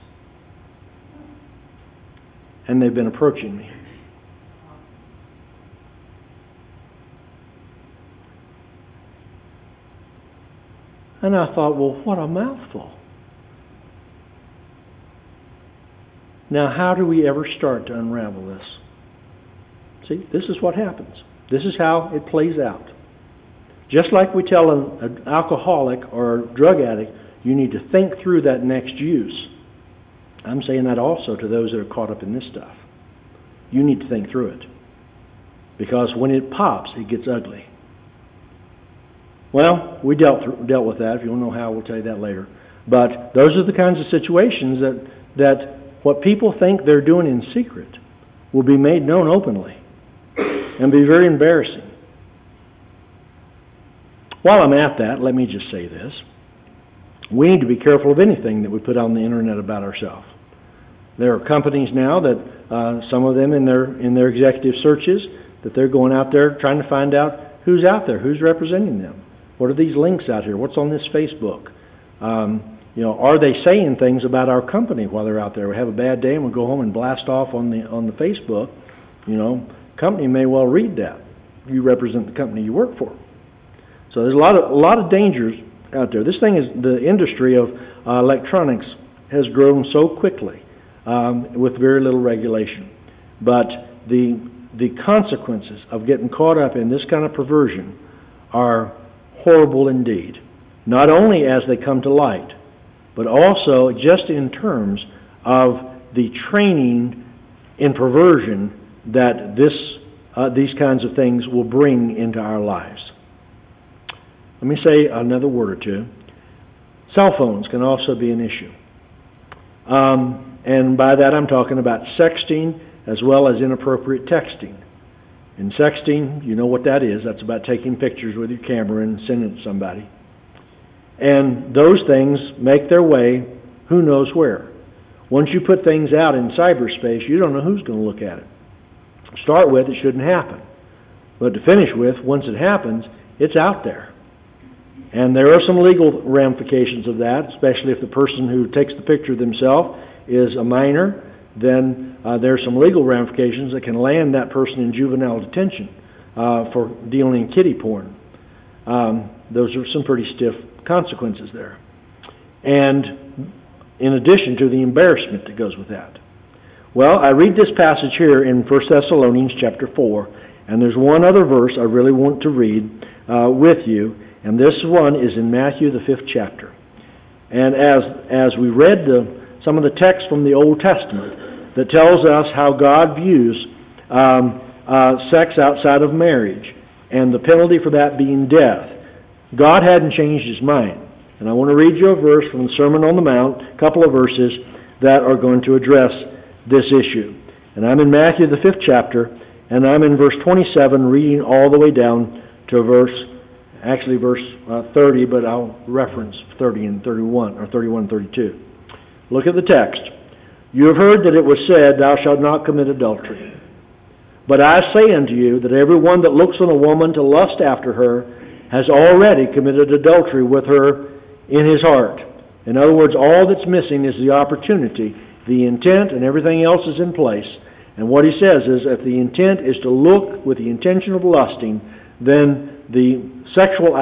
And they've been approaching me. And I thought, well, what a mouthful. Now, how do we ever start to unravel this? See, this is what happens. This is how it plays out. Just like we tell an alcoholic or a drug addict, you need to think through that next use. I'm saying that also to those that are caught up in this stuff. You need to think through it. Because when it pops, it gets ugly. Well, we dealt with that. If you want to know how, we'll tell you that later. But those are the kinds of situations that what people think they're doing in secret will be made known openly and be very embarrassing. While I'm at that, let me just say this. We need to be careful of anything that we put on the internet about ourselves. There are companies now that some of them in their executive searches that they're going out there trying to find out who's out there, who's representing them. What are these links out here? What's on this Facebook? Are they saying things about our company while they're out there? We have a bad day and we go home and blast off on the Facebook. Company may well read that. You represent the company you work for. So there's a lot of dangers out there. The industry of electronics has grown so quickly with very little regulation. But the consequences of getting caught up in this kind of perversion are horrible indeed. Not only as they come to light, but also just in terms of the training in perversion that these kinds of things will bring into our lives. Let me say another word or two. Cell phones can also be an issue. And by that I'm talking about sexting as well as inappropriate texting. In sexting, you know what that is. That's about taking pictures with your camera and sending it to somebody. And those things make their way who knows where. Once you put things out in cyberspace, you don't know who's going to look at it. To start with, it shouldn't happen. But to finish with, once it happens, it's out there. And there are some legal ramifications of that, especially if the person who takes the picture themselves is a minor, then there are some legal ramifications that can land that person in juvenile detention for dealing in kiddie porn. Those are some pretty stiff consequences there. And in addition to the embarrassment that goes with that. Well, I read this passage here in 1 Thessalonians chapter 4, and there's one other verse I really want to read with you, and this one is in Matthew, the 5th chapter. And as we read some of the text from the Old Testament that tells us how God views sex outside of marriage and the penalty for that being death, God hadn't changed His mind. And I want to read you a verse from the Sermon on the Mount, a couple of verses that are going to address this issue. And I'm in Matthew, the 5th chapter, and I'm in verse 27, reading all the way down to verse 30, but I'll reference 30 and 31, or 31 and 32. Look at the text. You have heard that it was said, thou shalt not commit adultery. But I say unto you that every one that looks on a woman to lust after her has already committed adultery with her in his heart. In other words, all that's missing is the opportunity. The intent and everything else is in place. And what he says is, if the intent is to look with the intention of lusting, then the sexual act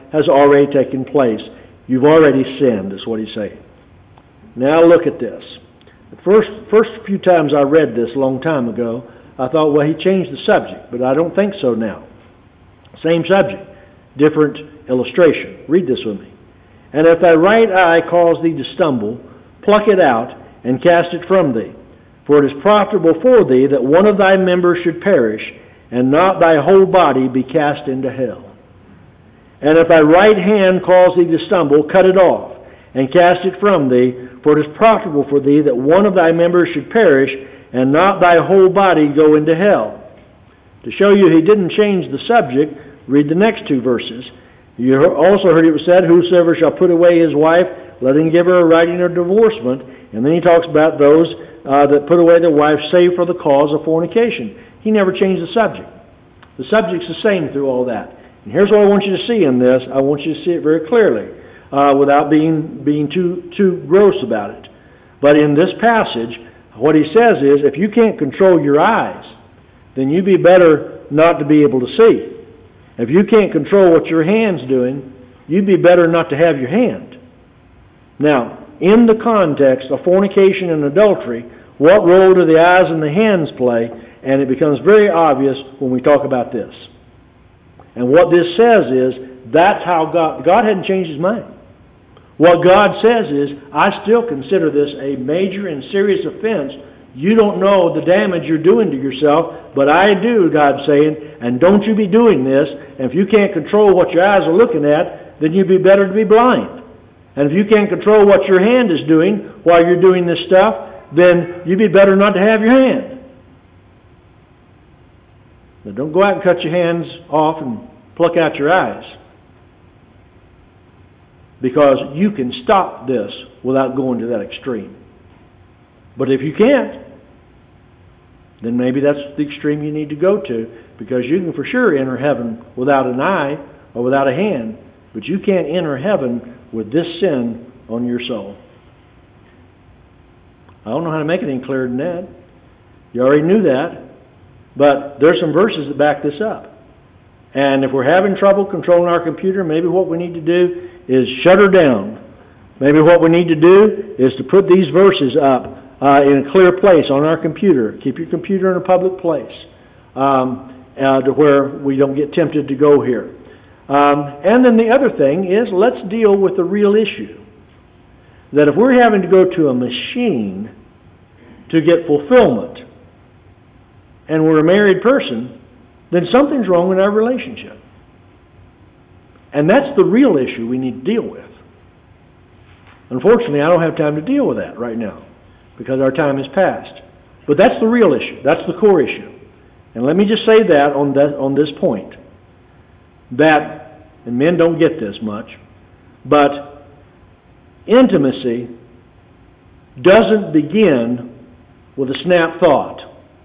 has already taken place. You've already sinned, is what he's saying. Now look at this. The first few times I read this a long time ago, I thought, well, he changed the subject, but I don't think so now. Same subject, different illustration. Read this with me. And if thy right eye cause thee to stumble, pluck it out and cast it from thee. For it is profitable for thee that one of thy members should perish, and not thy whole body be cast into hell. And if thy right hand cause thee to stumble, cut it off, and cast it from thee. For it is profitable for thee that one of thy members should perish, and not thy whole body go into hell. To show you he didn't change the subject, read the next two verses. You also heard it was said, whosoever shall put away his wife, let him give her a writing of divorcement. And then he talks about those that put away their wives save for the cause of fornication. He never changed the subject. The subject's the same through all that. And here's what I want you to see in this. I want you to see it very clearly, without being too gross about it. But in this passage, what he says is, if you can't control your eyes, then you'd be better not to be able to see. If you can't control what your hand's doing, you'd be better not to have your hand. Now, in the context of fornication and adultery, what role do the eyes and the hands play? And it becomes very obvious when we talk about this. And what this says is, that's how God hadn't changed his mind. What God says is, I still consider this a major and serious offense. You don't know the damage you're doing to yourself, but I do, God's saying, and don't you be doing this. And if you can't control what your eyes are looking at, then you'd be better to be blind. And if you can't control what your hand is doing while you're doing this stuff, then you'd be better not to have your hand. But don't go out and cut your hands off and pluck out your eyes. Because you can stop this without going to that extreme. But if you can't, then maybe that's the extreme you need to go to, because you can for sure enter heaven without an eye or without a hand, but you can't enter heaven with this sin on your soul. I don't know how to make it any clearer than that. You already knew that, but there's some verses that back this up. And if we're having trouble controlling our computer, maybe what we need to do is shut her down. Maybe what we need to do is to put these verses up in a clear place on our computer. Keep your computer in a public place to where we don't get tempted to go here. And then the other thing is, let's deal with the real issue. That if we're having to go to a machine to get fulfillment, and we're a married person, then something's wrong in our relationship. And that's the real issue we need to deal with. Unfortunately, I don't have time to deal with that right now, because our time has passed. But that's the real issue. That's the core issue. And let me just say that on this point. That, and men don't get this much, but intimacy doesn't begin with a snap thought.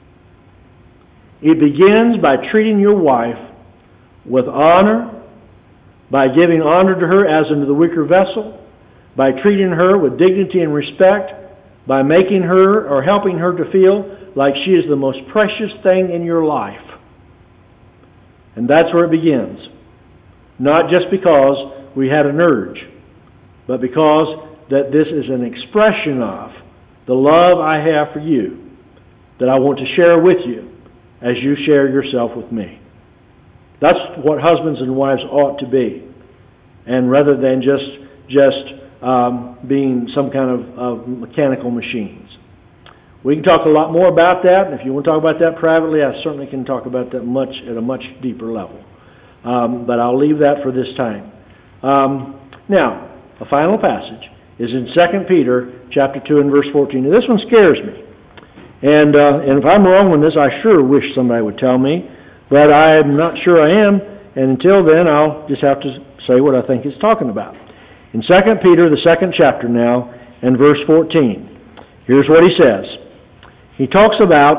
It begins by treating your wife with honor, by giving honor to her as unto the weaker vessel, by treating her with dignity and respect, by making her or helping her to feel like she is the most precious thing in your life. And that's where it begins. Not just because we had an urge, but because that this is an expression of the love I have for you, that I want to share with you as you share yourself with me. That's what husbands and wives ought to be. And rather than just being some kind of mechanical machines. We can talk a lot more about that, and if you want to talk about that privately, I certainly can talk about that at a much deeper level. But I'll leave that for this time. Now, a final passage is in 2 Peter chapter 2 and verse 14. Now, this one scares me. And if I'm wrong on this, I sure wish somebody would tell me, but I'm not sure I am, and until then, I'll just have to say what I think it's talking about. In 2 Peter, the second chapter now, and verse 14, here's what he says. He talks about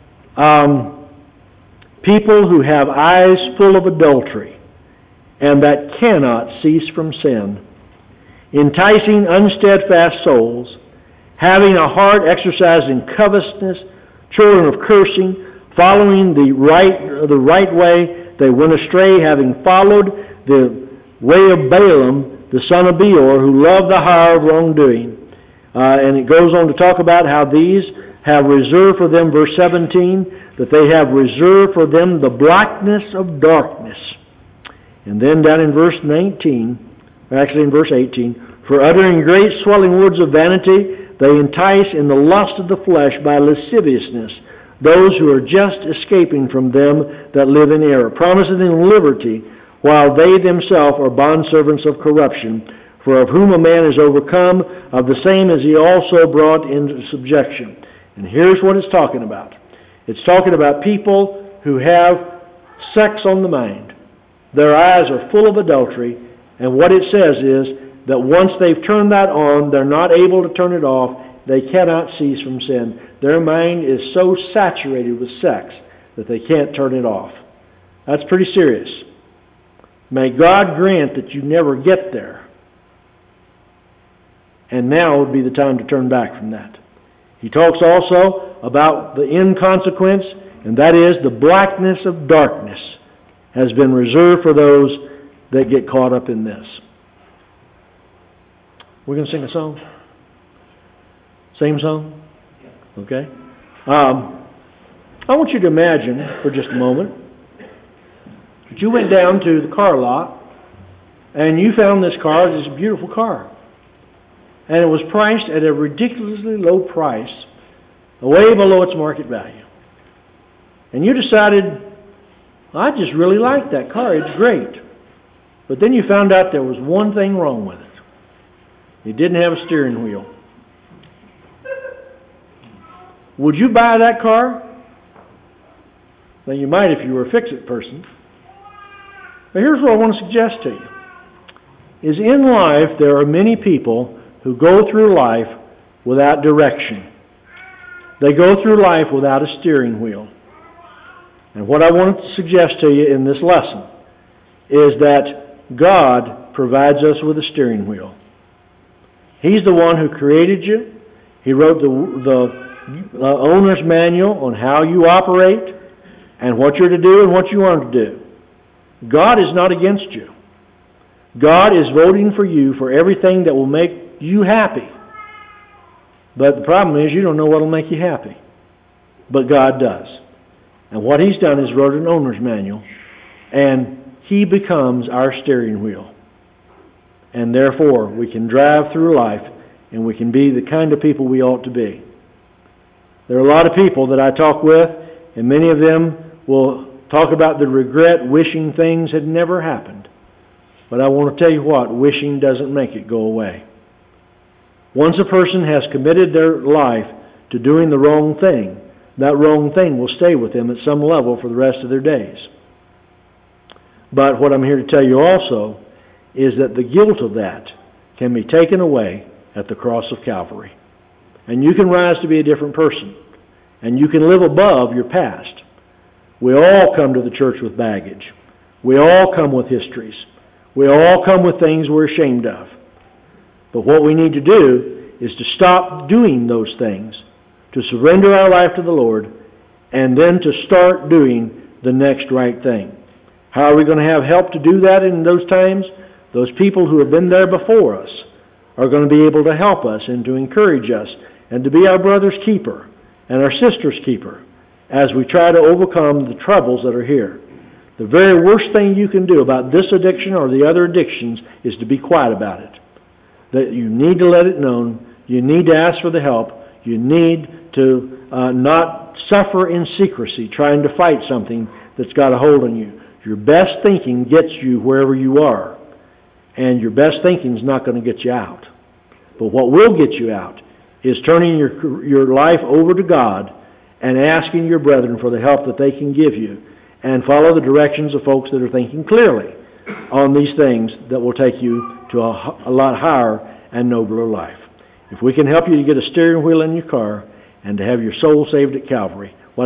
people who have eyes full of adultery and that cannot cease from sin, enticing unsteadfast souls, having a heart exercised in covetousness, children of cursing, following the right way, they went astray, having followed the way of Balaam, the son of Beor, who loved the hire of wrongdoing. And it goes on to talk about how these have reserved for them, verse 17, that they have reserved for them the blackness of darkness. And then down in verse 19, or actually in verse 18, for uttering great swelling words of vanity, they entice in the lust of the flesh by lasciviousness those who are just escaping from them that live in error, promising them liberty, while they themselves are bondservants of corruption. For of whom a man is overcome, of the same is he also brought into subjection. And here's what it's talking about. It's talking about people who have sex on the mind. Their eyes are full of adultery, and what it says is that once they've turned that on, they're not able to turn it off. They cannot cease from sin. Their mind is so saturated with sex that they can't turn it off. That's pretty serious. May God grant that you never get there. And now would be the time to turn back from that. He talks also about the inconsequence, and that is the blackness of darkness has been reserved for those that get caught up in this. We're going to sing a song? Same song? Okay. I want you to imagine for just a moment that you went down to the car lot and you found this car. It's a beautiful car. And it was priced at a ridiculously low price, way below its market value. And you decided, I just really like that car. It's great. But then you found out there was one thing wrong with it. It didn't have a steering wheel. Would you buy that car? Well, you might if you were a fix-it person. But here's what I want to suggest to you. Is in life there are many people who go through life without direction. They go through life without a steering wheel. And what I want to suggest to you in this lesson is that God provides us with a steering wheel. He's the one who created you. He wrote the owner's manual on how you operate and what you're to do and what you aren't to do. God is not against you. God is voting for you for everything that will make you happy. But the problem is you don't know what will make you happy. But God does. And what He's done is wrote an owner's manual, and He becomes our steering wheel. And therefore we can drive through life and we can be the kind of people we ought to be. There are a lot of people that I talk with, and many of them will talk about the regret, wishing things had never happened. But I want to tell you what, wishing doesn't make it go away. Once a person has committed their life to doing the wrong thing, that wrong thing will stay with them at some level for the rest of their days. But what I'm here to tell you also is that the guilt of that can be taken away at the cross of Calvary. And you can rise to be a different person. And you can live above your past. We all come to the church with baggage. We all come with histories. We all come with things we're ashamed of. But what we need to do is to stop doing those things, to surrender our life to the Lord, and then to start doing the next right thing. How are we going to have help to do that in those times? Those people who have been there before us are going to be able to help us and to encourage us and to be our brother's keeper and our sister's keeper as we try to overcome the troubles that are here. The very worst thing you can do about this addiction or the other addictions is to be quiet about it. That you need to let it known. You need to ask for the help. You need to not suffer in secrecy trying to fight something that's got a hold on you. Your best thinking gets you wherever you are. And your best thinking is not going to get you out. But what will get you out is turning your life over to God and asking your brethren for the help that they can give you, and follow the directions of folks that are thinking clearly on these things that will take you to a lot higher and nobler life. If we can help you to get a steering wheel in your car and to have your soul saved at Calvary,